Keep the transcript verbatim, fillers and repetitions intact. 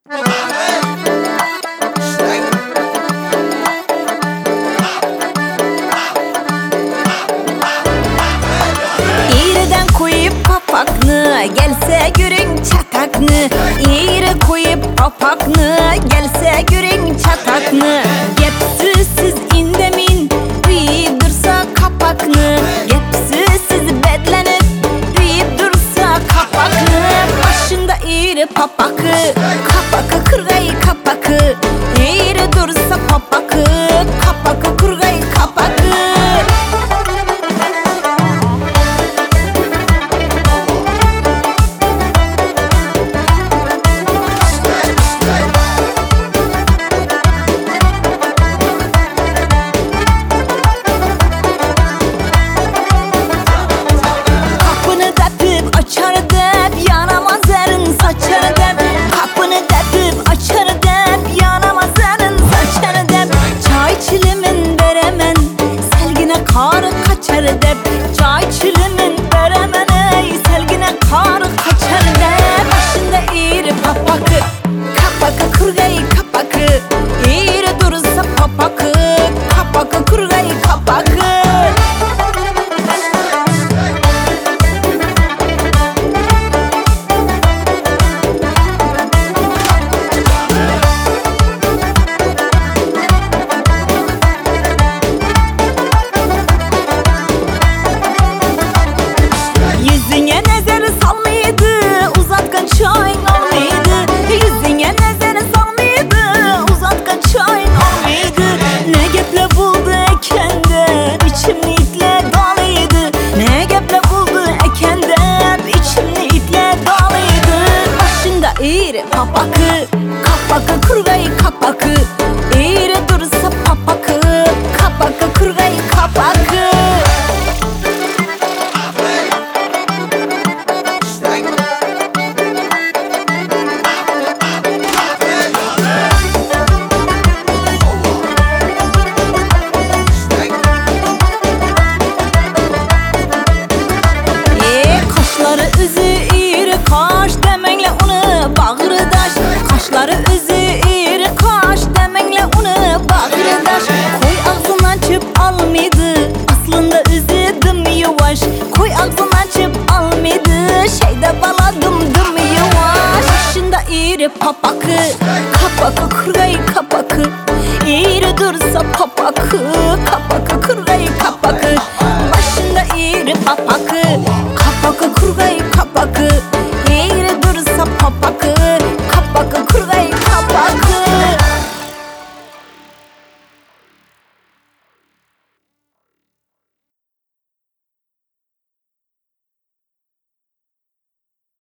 İğriden koyup papakını, gelse görün çatakını. İğri koyup papakını, gelse görün çatakını. Gepsiz indemin, üyüp dursa kapakını. Gepsiz bedlenip, üyüp dursa kapakını. Başında iğri papakı, kapakı kırgayı kapakı. İğri dursa papakı, kapakı kırgayı kapakı. Karı kaçar dep, çay çilimin beremen ey, selgine karı kaçar dep. Başında iğri papakı, kapakı kırgayı kapakı. İğri durursa papakı, kapakı kırgayı kapakı. İğri papakı, kapakı kırgayı kapakı. İğri durursa papakı, kapakı kırgayı kapakı. E kaşları üzü iğri kaş demenle onu bağırdaş. Kaşları üzü iğri kaş demenle onu bağırdaş. Koy ağzından çıp almaydı, aslında üzü dım yavaş. Koy ağzından çıp almaydı, şeyde baladım dım yavaş. Başında iğri papakı, kapakı kırgayı kapakı. İğri dursa papakı, kapakı kırgayı kapakı. Başında iğri papakı, kapakı kırgayı kapakı.